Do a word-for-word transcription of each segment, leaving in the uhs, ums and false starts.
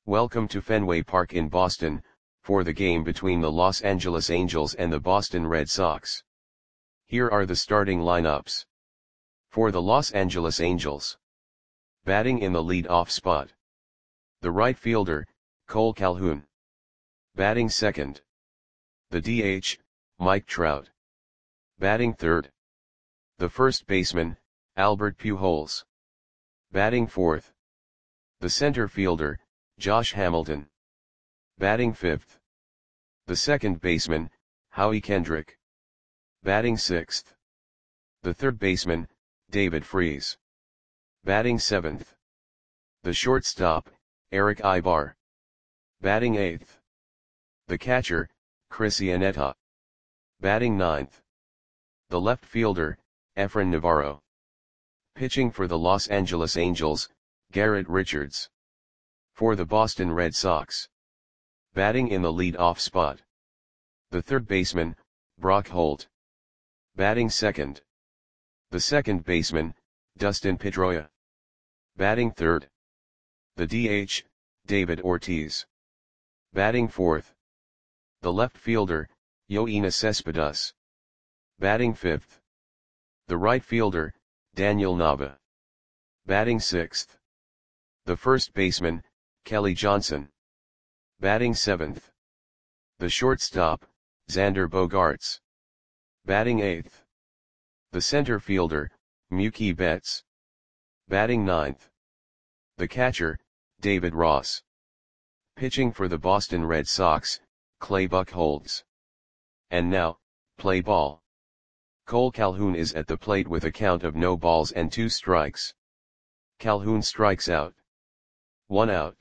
Welcome to Fenway Park in Boston, for the game between the Los Angeles Angels and the Boston Red Sox. Here are the starting lineups. For the Los Angeles Angels. Batting in the lead-off spot. The right fielder, Cole Calhoun. Batting second. The D H, Mike Trout. Batting third. The first baseman, Albert Pujols. Batting fourth. The center fielder, Josh Hamilton. Batting fifth. The second baseman, Howie Kendrick. Batting sixth. The third baseman, David Freese. Batting seventh. The shortstop, Eric Aybar. Batting eighth. The catcher, Chris Iannetta. Batting ninth. The left fielder, Efrain Navarro. Pitching for the Los Angeles Angels, Garrett Richards. For the Boston Red Sox. Batting in the lead-off spot. The third baseman, Brock Holt. Batting second. The second baseman, Dustin Pedroia. Batting third. The D H, David Ortiz. Batting fourth. The left fielder, Yoenis Cespedes. Batting fifth. The right fielder, Daniel Nava. Batting sixth. The first baseman, Kelly Johnson. Batting seventh. The shortstop, Xander Bogaerts. Batting eighth. The center fielder, Mookie Betts. Batting ninth. The catcher, David Ross. Pitching for the Boston Red Sox, Clay Buchholz. And now, play ball. Cole Calhoun is at the plate with a count of no balls and two strikes. Calhoun strikes out. One out.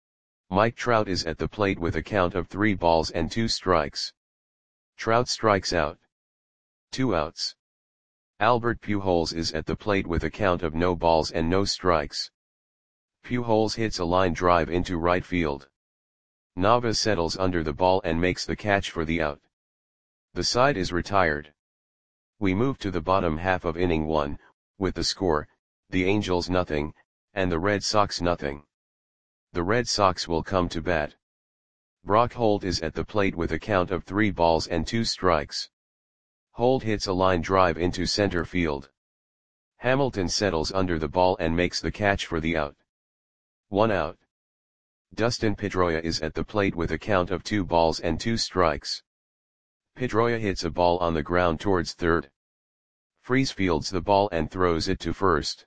Mike Trout is at the plate with a count of three balls and two strikes. Trout strikes out. Two outs. Albert Pujols is at the plate with a count of no balls and no strikes. Pujols hits a line drive into right field. Nava settles under the ball and makes the catch for the out. The side is retired. We move to the bottom half of inning one, with the score, the Angels nothing, and the Red Sox nothing. The Red Sox will come to bat. Brock Holt is at the plate with a count of three balls and two strikes. Holt hits a line drive into center field. Hamilton settles under the ball and makes the catch for the out. One out. Dustin Pedroia is at the plate with a count of two balls and two strikes. Pedroia hits a ball on the ground towards third. Freese fields the ball and throws it to first.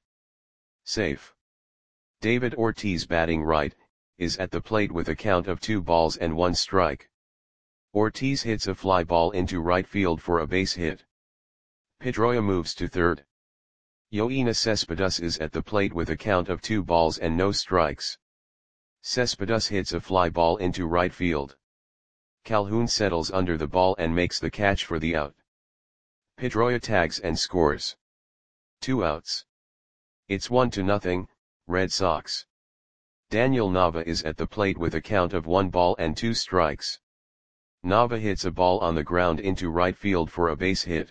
Safe. David Ortiz, batting right, is at the plate with a count of two balls and one strike. Ortiz hits a fly ball into right field for a base hit. Pedroia moves to third. Yoenis Cespedes is at the plate with a count of two balls and no strikes. Cespedes hits a fly ball into right field. Calhoun settles under the ball and makes the catch for the out. Pedroia tags and scores. Two outs. It's one to nothing, Red Sox. Daniel Nava is at the plate with a count of one ball and two strikes. Nava hits a ball on the ground into right field for a base hit.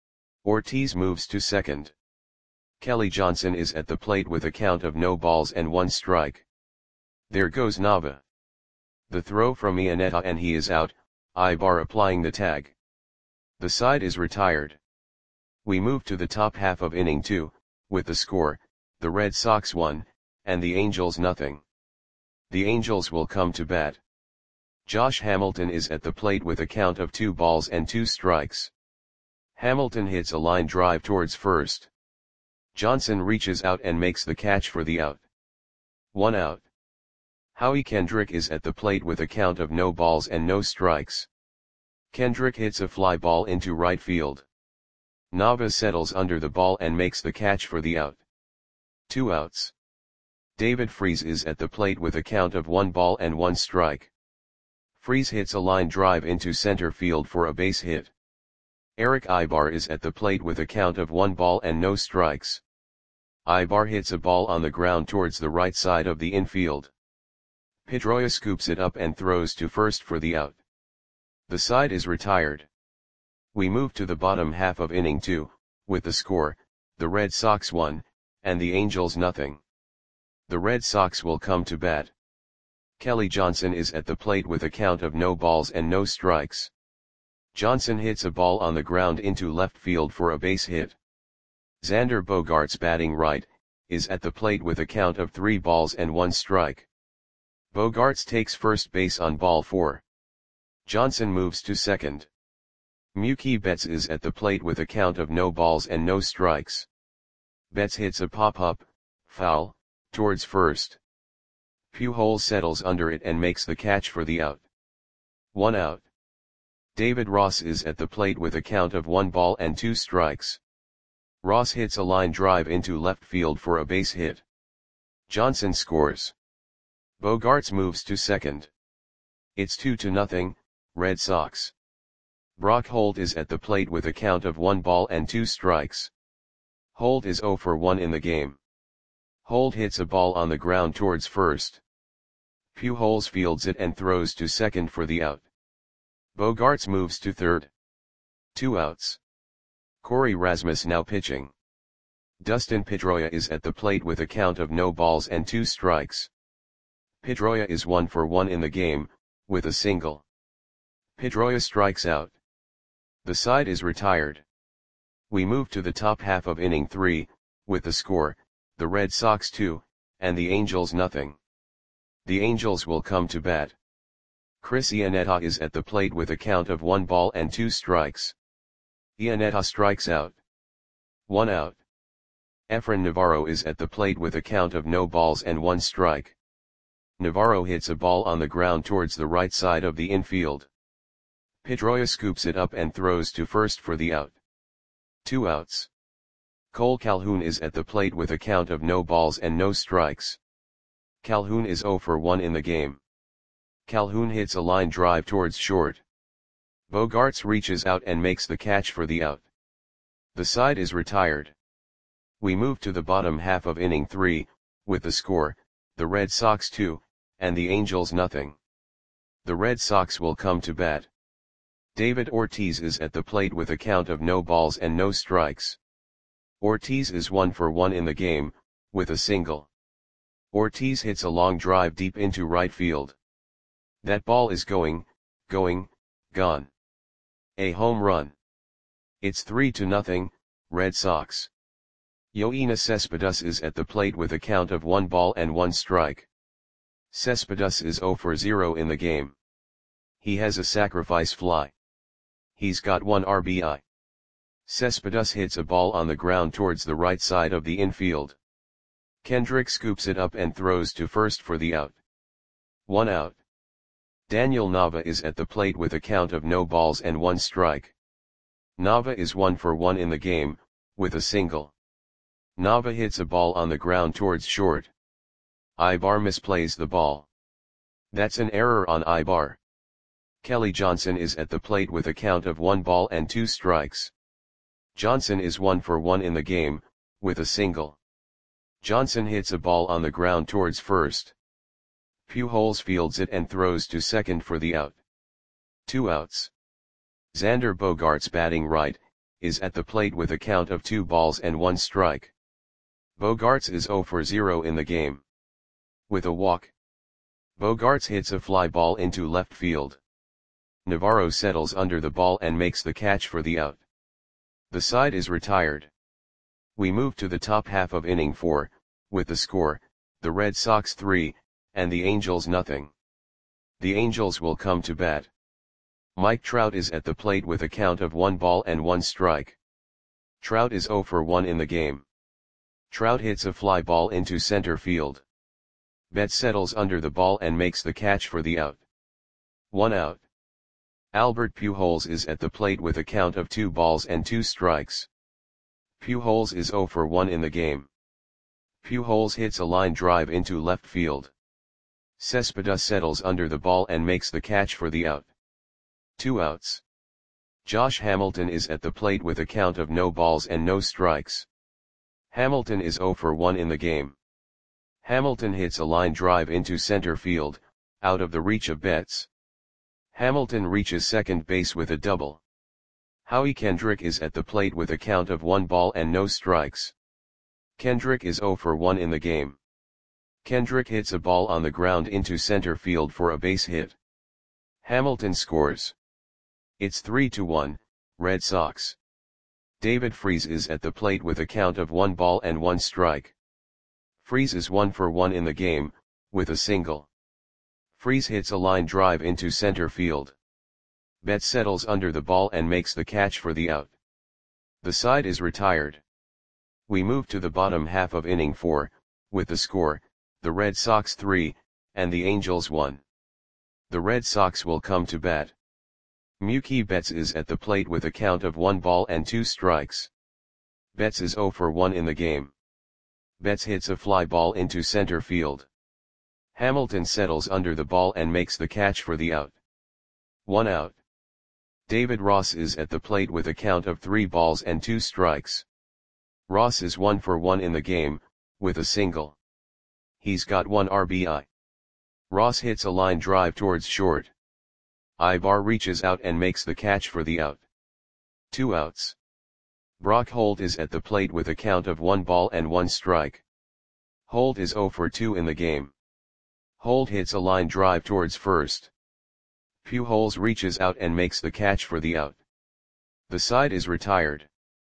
Ortiz moves to second. Kelly Johnson is at the plate with a count of no balls and one strike. There goes Nava. The throw from Iannetta and he is out, Aybar applying the tag. The side is retired. We move to the top half of inning two, with the score, the Red Sox one, and the Angels nothing. The Angels will come to bat. Josh Hamilton is at the plate with a count of two balls and two strikes. Hamilton hits a line drive towards first. Johnson reaches out and makes the catch for the out. One out. Howie Kendrick is at the plate with a count of no balls and no strikes. Kendrick hits a fly ball into right field. Nava settles under the ball and makes the catch for the out. Two outs. David Freese is at the plate with a count of one ball and one strike. Freese hits a line drive into center field for a base hit. Eric Aybar is at the plate with a count of one ball and no strikes. Aybar hits a ball on the ground towards the right side of the infield. Pedroia scoops it up and throws to first for the out. The side is retired. We move to the bottom half of inning two, with the score, the Red Sox one, and the Angels nothing. The Red Sox will come to bat. Kelly Johnson is at the plate with a count of no balls and no strikes. Johnson hits a ball on the ground into left field for a base hit. Xander Bogaerts, batting right, is at the plate with a count of three balls and one strike. Bogaerts takes first base on ball four. Johnson moves to second. Mookie Betts is at the plate with a count of no balls and no strikes. Betts hits a pop-up, foul, towards first. Pujols settles under it and makes the catch for the out. One out. David Ross is at the plate with a count of one ball and two strikes. Ross hits a line drive into left field for a base hit. Johnson scores. Bogaerts moves to second. It's two to nothing, Red Sox. Brock Holt is at the plate with a count of one ball and two strikes. Holt is zero for one in the game. Holt hits a ball on the ground towards first. Pujols fields it and throws to second for the out. Bogaerts moves to third. Two outs. Corey Rasmus now pitching. Dustin Pedroia is at the plate with a count of no balls and two strikes. Pedroia is one for one in the game, with a single. Pedroia strikes out. The side is retired. We move to the top half of inning three, with the score, the Red Sox two, and the Angels nothing. The Angels will come to bat. Chris Iannetta is at the plate with a count of one ball and two strikes. Iannetta strikes out. One out. Efrain Navarro is at the plate with a count of no balls and one strike. Navarro hits a ball on the ground towards the right side of the infield. Pedroia scoops it up and throws to first for the out. Two outs. Cole Calhoun is at the plate with a count of no balls and no strikes. Calhoun is zero for one in the game. Calhoun hits a line drive towards short. Bogaerts reaches out and makes the catch for the out. The side is retired. We move to the bottom half of inning three, with the score, the Red Sox two, and the Angels nothing. The Red Sox will come to bat. David Ortiz is at the plate with a count of no balls and no strikes. Ortiz is one for one in the game, with a single. Ortiz hits a long drive deep into right field. That ball is going, going, gone. A home run. It's three to nothing, Red Sox. Yoenis Cespedes is at the plate with a count of one ball and one strike. Cespedes is zero for zero in the game. He has a sacrifice fly. He's got one R B I. Cespedes hits a ball on the ground towards the right side of the infield. Kendrick scoops it up and throws to first for the out. One out. Daniel Nava is at the plate with a count of no balls and one strike. Nava is one for one in the game, with a single. Nava hits a ball on the ground towards short. Ibar misplays the ball. That's an error on Ibar. Kelly Johnson is at the plate with a count of one ball and two strikes. Johnson is one for one in the game, with a single. Johnson hits a ball on the ground towards first. Pujols fields it and throws to second for the out. Two outs. Xander Bogaerts, batting right, is at the plate with a count of two balls and one strike. Bogaerts is zero for zero in the game. With a walk. Bogaerts hits a fly ball into left field. Navarro settles under the ball and makes the catch for the out. The side is retired. We move to the top half of inning four, with the score, the Red Sox three, and the Angels nothing. The Angels will come to bat. Mike Trout is at the plate with a count of one ball and one strike. Trout is zero for one in the game. Trout hits a fly ball into center field. Betts settles under the ball and makes the catch for the out. One out. Albert Pujols is at the plate with a count of two balls and two strikes. Pujols is zero for one in the game. Pujols hits a line drive into left field. Cespedes settles under the ball and makes the catch for the out. Two outs. Josh Hamilton is at the plate with a count of no balls and no strikes. Hamilton is zero for one in the game. Hamilton hits a line drive into center field, out of the reach of Betts. Hamilton reaches second base with a double. Howie Kendrick is at the plate with a count of one ball and no strikes. Kendrick is zero for one in the game. Kendrick hits a ball on the ground into center field for a base hit. Hamilton scores. It's three to one, Red Sox. David Freese is at the plate with a count of one ball and one strike. Freese is one for one in the game, with a single. Freese hits a line drive into center field. Betts settles under the ball and makes the catch for the out. The side is retired. We move to the bottom half of inning four, with the score, the Red Sox three, and the Angels one. The Red Sox will come to bat. Mookie Betts is at the plate with a count of one ball and two strikes. Betts is zero for one in the game. Betts hits a fly ball into center field. Hamilton settles under the ball and makes the catch for the out. One out. David Ross is at the plate with a count of three balls and two strikes. Ross is one for one in the game, with a single. He's got one R B I. Ross hits a line drive towards short. Ibar reaches out and makes the catch for the out. Two outs. Brock Holt is at the plate with a count of one ball and one strike. Holt is zero for two in the game. Holt hits a line drive towards first. Pujols reaches out and makes the catch for the out. The side is retired.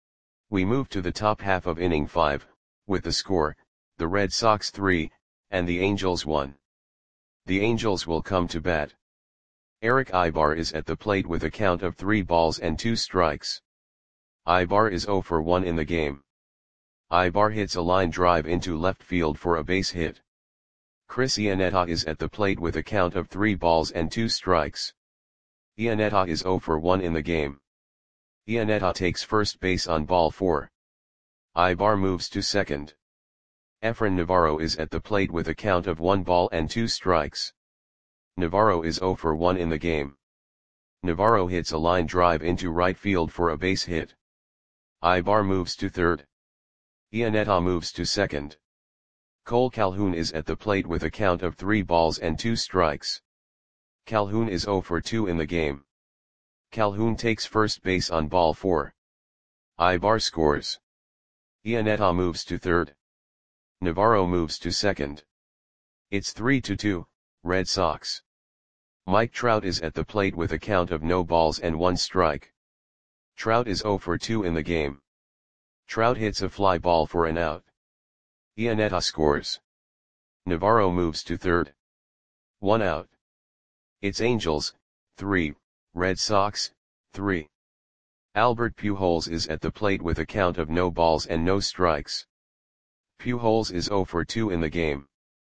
We move to the top half of inning five, with the score, the Red Sox three, and the Angels one. The Angels will come to bat. Eric Ibar is at the plate with a count of three balls and two strikes. Ibar is zero for one in the game. Ibar hits a line drive into left field for a base hit. Chris Iannetta is at the plate with a count of three balls and two strikes. Iannetta is zero for one in the game. Iannetta takes first base on ball four. Ibar moves to second. Efrain Navarro is at the plate with a count of one ball and two strikes. Navarro is zero for one in the game. Navarro hits a line drive into right field for a base hit. Ibar moves to third. Iannetta moves to second. Cole Calhoun is at the plate with a count of three balls and two strikes. Calhoun is zero for two in the game. Calhoun takes first base on ball four. Ibar scores. Iannetta moves to third. Navarro moves to second. It's three to two, Red Sox. Mike Trout is at the plate with a count of no balls and one strike. Trout is zero for two in the game. Trout hits a fly ball for an out. Iannetta scores. Navarro moves to third. One out. It's Angels, three, Red Sox, three. Albert Pujols is at the plate with a count of no balls and no strikes. Pujols is zero for two in the game.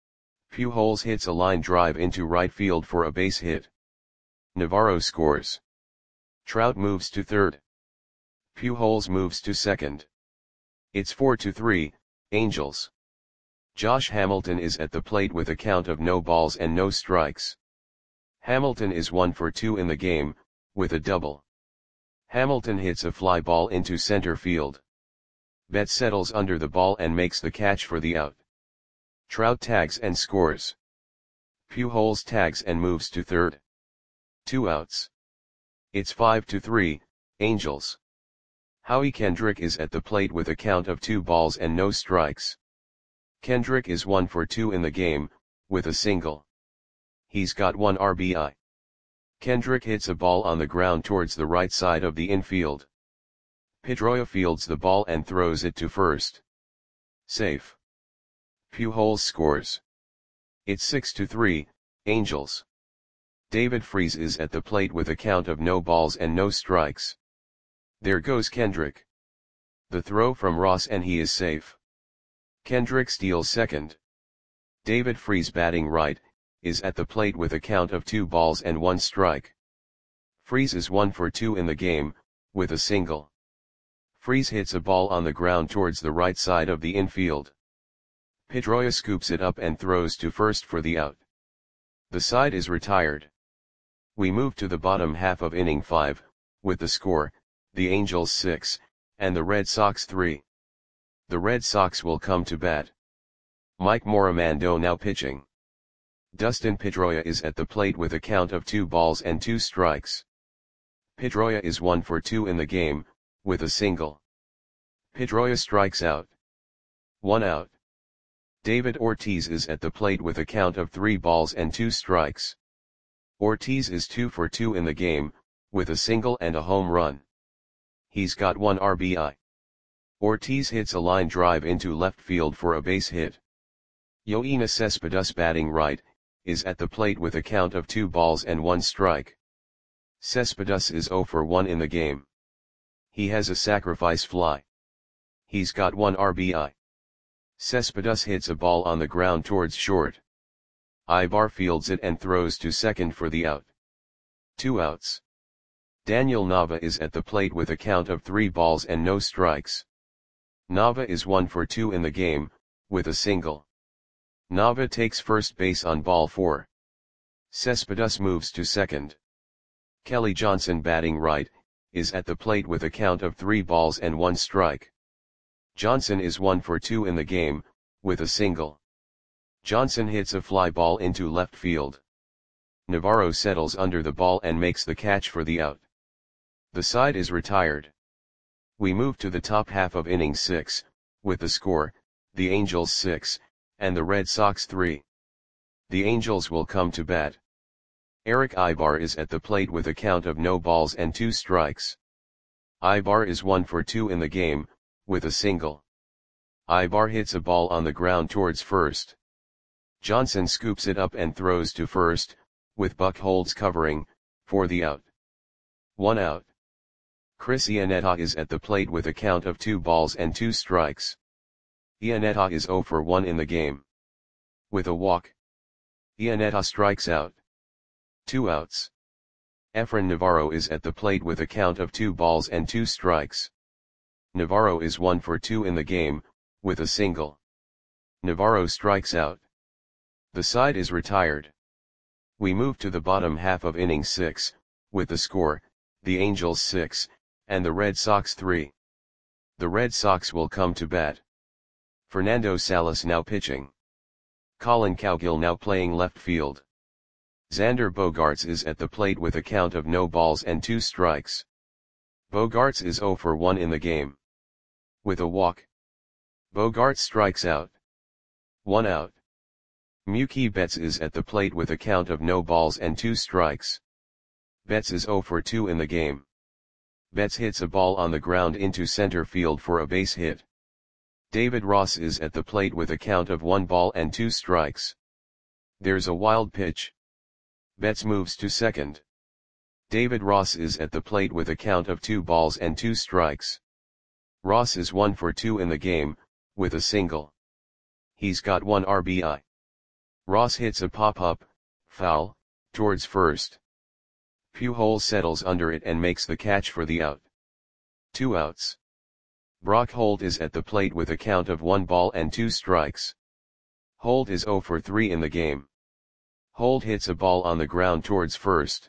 Pujols hits a line drive into right field for a base hit. Navarro scores. Trout moves to third. Pujols moves to second. It's four to three, Angels. Josh Hamilton is at the plate with a count of no balls and no strikes. Hamilton is one for two in the game, with a double. Hamilton hits a fly ball into center field. Betts settles under the ball and makes the catch for the out. Trout tags and scores. Pujols tags and moves to third. Two outs. It's five to three, Angels. Howie Kendrick is at the plate with a count of two balls and no strikes. Kendrick is one for two in the game, with a single. He's got one R B I. Kendrick hits a ball on the ground towards the right side of the infield. Pedroia fields the ball and throws it to first. Safe. Pujols scores. It's six to three, Angels. David Freese is at the plate with a count of no balls and no strikes. There goes Kendrick. The throw from Ross and he is safe. Kendrick steals second. David Freese, batting right, is at the plate with a count of two balls and one strike. Freese is one for two in the game, with a single. Freese hits a ball on the ground towards the right side of the infield. Pedroia scoops it up and throws to first for the out. The side is retired. We move to the bottom half of inning five, with the score, the Angels six, and the Red Sox three. The Red Sox will come to bat. Mike Morimando now pitching. Dustin Pedroia is at the plate with a count of two balls and two strikes. Pedroia is one for two in the game, with a single. Pedroia strikes out. One out. David Ortiz is at the plate with a count of three balls and two strikes. Ortiz is two for two in the game, with a single and a home run. He's got one R B I. Ortiz hits a line drive into left field for a base hit. Yoenis Cespedes, batting right, is at the plate with a count of two balls and one strike. Cespedes is zero for one in the game. He has a sacrifice fly. He's got one R B I. Cespedes hits a ball on the ground towards short. Ibar fields it and throws to second for the out. Two outs. Daniel Nava is at the plate with a count of three balls and no strikes. Nava is one for two in the game, with a single. Nava takes first base on ball four. Cespedes moves to second. Kelly Johnson, batting right, is at the plate with a count of three balls and one strike. Johnson is one for two in the game, with a single. Johnson hits a fly ball into left field. Navarro settles under the ball and makes the catch for the out. The side is retired. We move to the top half of inning six, with the score, the Angels six, and the Red Sox three. The Angels will come to bat. Eric Ibar is at the plate with a count of no balls and two strikes. Ibar is one for two in the game, with a single. Ibar hits a ball on the ground towards first. Johnson scoops it up and throws to first, with Buchholz covering, for the out. One out. Chris Iannetta is at the plate with a count of two balls and two strikes. Iannetta is zero for one in the game. With a walk. Iannetta strikes out. Two outs. Efrain Navarro is at the plate with a count of two balls and two strikes. Navarro is one for two in the game, with a single. Navarro strikes out. The side is retired. We move to the bottom half of inning six, with the score, the Angels six, and the Red Sox three. The Red Sox will come to bat. Fernando Salas now pitching. Colin Cowgill now playing left field. Xander Bogaerts is at the plate with a count of no balls and two strikes. Bogaerts is zero for one in the game. With a walk. Bogaerts strikes out. One out. Mookie Betts is at the plate with a count of no balls and two strikes. Betts is zero for two in the game. Betts hits a ball on the ground into center field for a base hit. David Ross is at the plate with a count of one ball and two strikes. There's a wild pitch. Betts moves to second. David Ross is at the plate with a count of two balls and two strikes. Ross is one for two in the game, with a single. He's got one R B I. Ross hits a pop-up, foul, towards first. Pujols settles under it and makes the catch for the out. Two outs. Brock Holt is at the plate with a count of one ball and two strikes. Holt is zero for three in the game. Holt hits a ball on the ground towards first.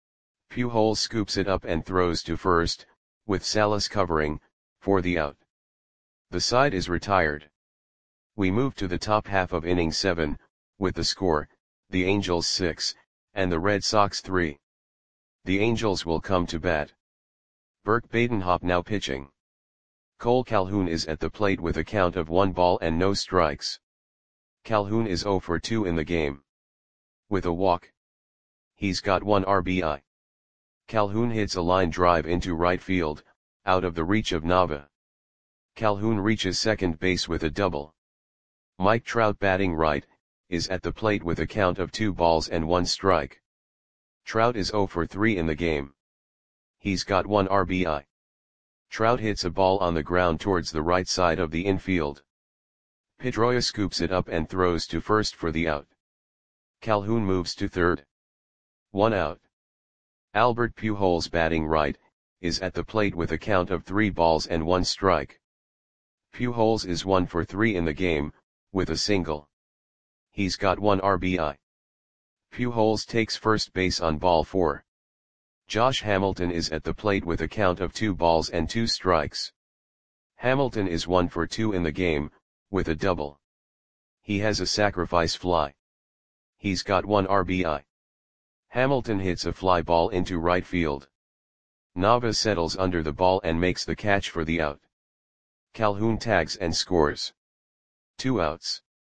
Pujols scoops it up and throws to first, with Salas covering, for the out. The side is retired. We move to the top half of inning seven, with the score, the Angels six, and the Red Sox three. The Angels will come to bat. Burke Badenhop now pitching. Cole Calhoun is at the plate with a count of one ball and no strikes. Calhoun is zero for two in the game. With a walk. He's got one R B I. Calhoun hits a line drive into right field, out of the reach of Nava. Calhoun reaches second base with a double. Mike Trout, batting right, is at the plate with a count of two balls and one strike. Trout is zero for three in the game. He's got one R B I. Trout hits a ball on the ground towards the right side of the infield. Pedroia scoops it up and throws to first for the out. Calhoun moves to third. One out. Albert Pujols, batting right, is at the plate with a count of three balls and one strike. Pujols is one for three in the game, with a single. He's got one R B I. Pujols takes first base on ball four. Josh Hamilton is at the plate with a count of two balls and two strikes. Hamilton is one for two in the game, with a double. He has a sacrifice fly. He's got one R B I. Hamilton hits a fly ball into right field. Nava settles under the ball and makes the catch for the out. Calhoun tags and scores. Two outs.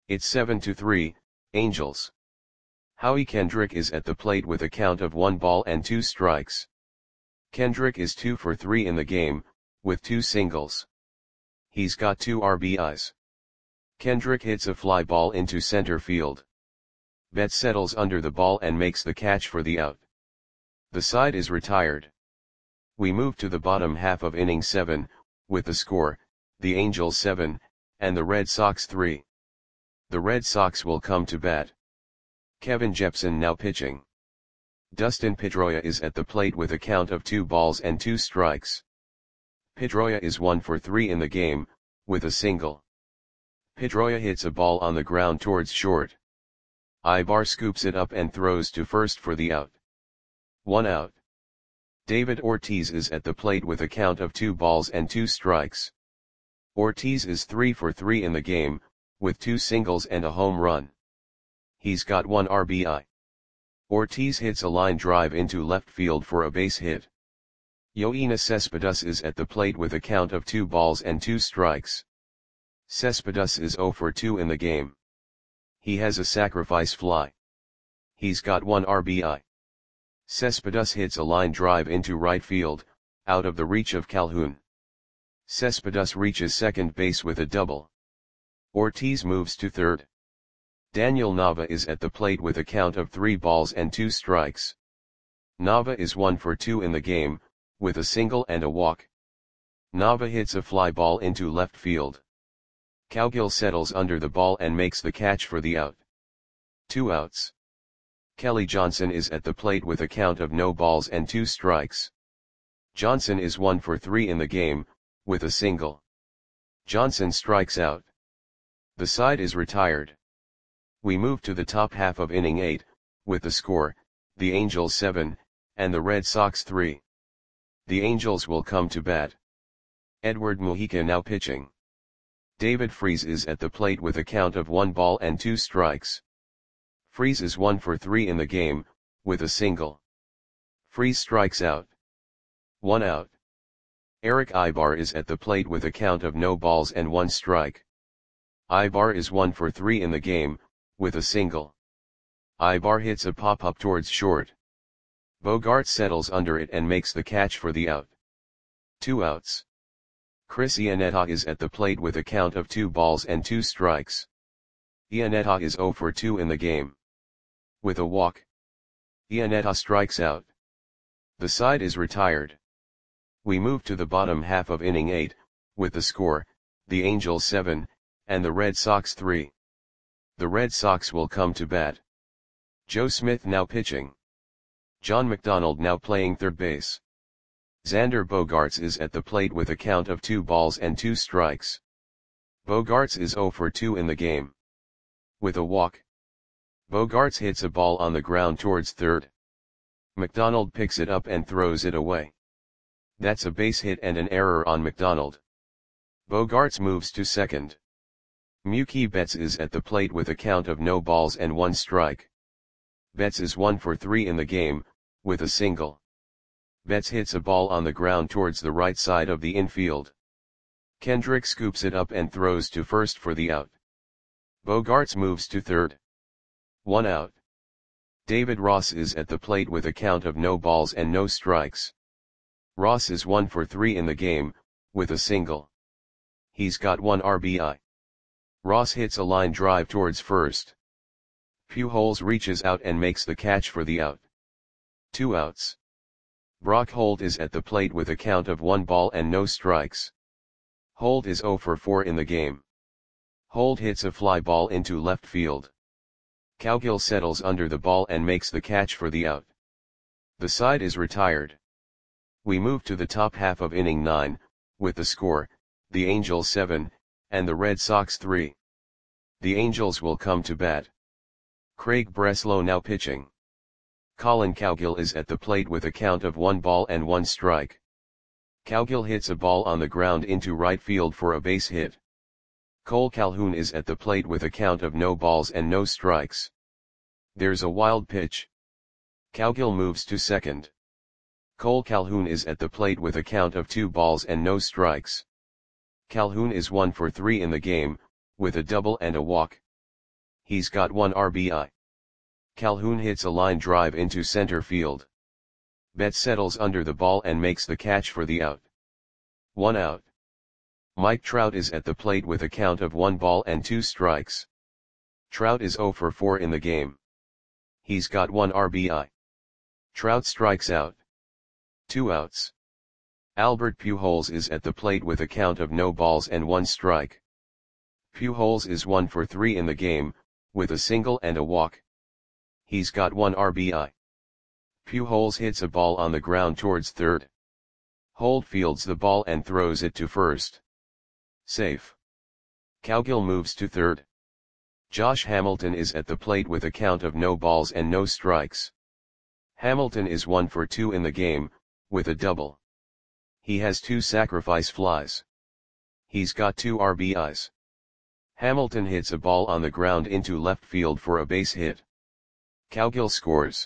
It's seven to three, Angels. Howie Kendrick is at the plate with a count of one ball and two strikes. Kendrick is two for three in the game, with two singles. He's got two R B Is. Kendrick hits a fly ball into center field. Betts settles under the ball and makes the catch for the out. The side is retired. We move to the bottom half of inning seven, with the score, the Angels seven, and the Red Sox three. The Red Sox will come to bat. Kevin Jepsen now pitching. Dustin Pedroia is at the plate with a count of two balls and two strikes. Pedroia is one for three in the game, with a single. Pedroia hits a ball on the ground towards short. Ibar scoops it up and throws to first for the out. One out. David Ortiz is at the plate with a count of two balls and two strikes. Ortiz is three for three in the game, with two singles and a home run. He's got one R B I. Ortiz hits a line drive into left field for a base hit. Yoenis Cespedes is at the plate with a count of two balls and two strikes. Cespedes is zero for two in the game. He has a sacrifice fly. He's got one R B I. Cespedes hits a line drive into right field, out of the reach of Calhoun. Cespedes reaches second base with a double. Ortiz moves to third. Daniel Nava is at the plate with a count of three balls and two strikes. Nava is one for two in the game, with a single and a walk. Nava hits a fly ball into left field. Cowgill settles under the ball and makes the catch for the out. Two outs. Kelly Johnson is at the plate with a count of no balls and two strikes. Johnson is one for three in the game, with a single. Johnson strikes out. The side is retired. We move to the top half of inning eight, with the score, the Angels seven, and the Red Sox three. The Angels will come to bat. Edward Mujica now pitching. David Freese is at the plate with a count of one ball and two strikes. Freese is one for three in the game, with a single. Freese strikes out. One out. Eric Ibar is at the plate with a count of no balls and one strike. Ibar is one for three in the game, with a single. Ibar hits a pop-up towards short. Bogart settles under it and makes the catch for the out. Two outs. Chris Iannetta is at the plate with a count of two balls and two strikes. Iannetta is zero for two in the game. With a walk. Iannetta strikes out. The side is retired. We move to the bottom half of inning eight, with the score, the Angels seven, and the Red Sox three. The Red Sox will come to bat. Joe Smith now pitching. John McDonald now playing third base. Xander Bogaerts is at the plate with a count of two balls and two strikes. Bogaerts is zero for two in the game. With a walk. Bogaerts hits a ball on the ground towards third. McDonald picks it up and throws it away. That's a base hit and an error on McDonald. Bogaerts moves to second. Mookie Betts is at the plate with a count of no balls and one strike. Betts is one for three in the game, with a single. Betts hits a ball on the ground towards the right side of the infield. Kendrick scoops it up and throws to first for the out. Bogaerts moves to third. One out. David Ross is at the plate with a count of no balls and no strikes. Ross is one for three in the game, with a single. He's got one R B I. Ross hits a line drive towards first. Pujols reaches out and makes the catch for the out. Two outs. Brock Holt is at the plate with a count of one ball and no strikes. Holt is zero for four in the game. Holt hits a fly ball into left field. Cowgill settles under the ball and makes the catch for the out. The side is retired. We move to the top half of inning nine, with the score, the Angels seven, and the Red Sox three. The Angels will come to bat. Craig Breslow now pitching. Colin Cowgill is at the plate with a count of one ball and one strike. Cowgill hits a ball on the ground into right field for a base hit. Cole Calhoun is at the plate with a count of no balls and no strikes. There's a wild pitch. Cowgill moves to second. Cole Calhoun is at the plate with a count of two balls and no strikes. Calhoun is one for three in the game, with a double and a walk. He's got one R B I. Calhoun hits a line drive into center field. Betts settles under the ball and makes the catch for the out. One out. Mike Trout is at the plate with a count of one ball and two strikes. Trout is zero for four in the game. He's got one R B I. Trout strikes out. Two outs. Albert Pujols is at the plate with a count of no balls and one strike. Pujols is one for three in the game, with a single and a walk. He's got one R B I. Pujols hits a ball on the ground towards third. Holt fields the ball and throws it to first. Safe. Cowgill moves to third. Josh Hamilton is at the plate with a count of no balls and no strikes. Hamilton is one for two in the game, with a double. He has two sacrifice flies. He's got two R B Is. Hamilton hits a ball on the ground into left field for a base hit. Cowgill scores.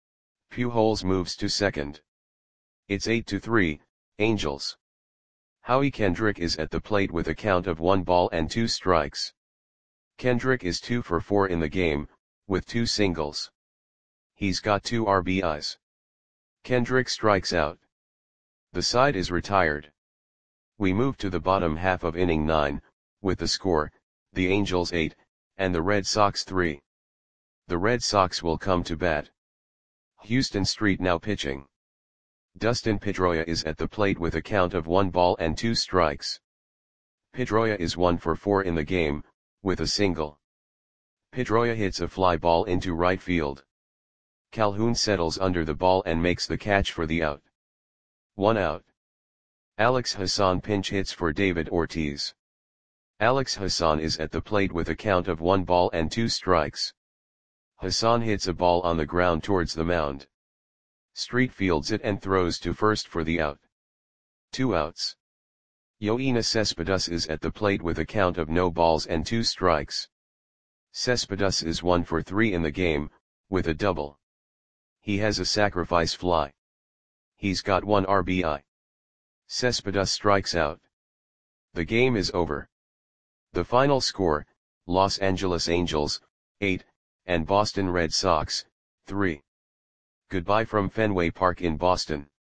Pujols moves to second. It's eight to three, Angels. Howie Kendrick is at the plate with a count of one ball and two strikes. Kendrick is two for four in the game, with two singles. He's got two R B Is. Kendrick strikes out. The side is retired. We move to the bottom half of inning nine, with the score, the Angels eight, and the Red Sox three. The Red Sox will come to bat. Houston Street now pitching. Dustin Pedroia is at the plate with a count of one ball and two strikes. Pedroia is one for four in the game, with a single. Pedroia hits a fly ball into right field. Calhoun settles under the ball and makes the catch for the out. One out. Alex Hassan pinch hits for David Ortiz. Alex Hassan is at the plate with a count of one ball and two strikes. Hassan hits a ball on the ground towards the mound. Street fields it and throws to first for the out. Two outs. Yoenis Cespedes is at the plate with a count of no balls and two strikes. Cespedes is one for three in the game, with a double. He has a sacrifice fly. He's got one R B I. Cespedes strikes out. The game is over. The final score, Los Angeles Angels, eight, and Boston Red Sox, three. Goodbye from Fenway Park in Boston.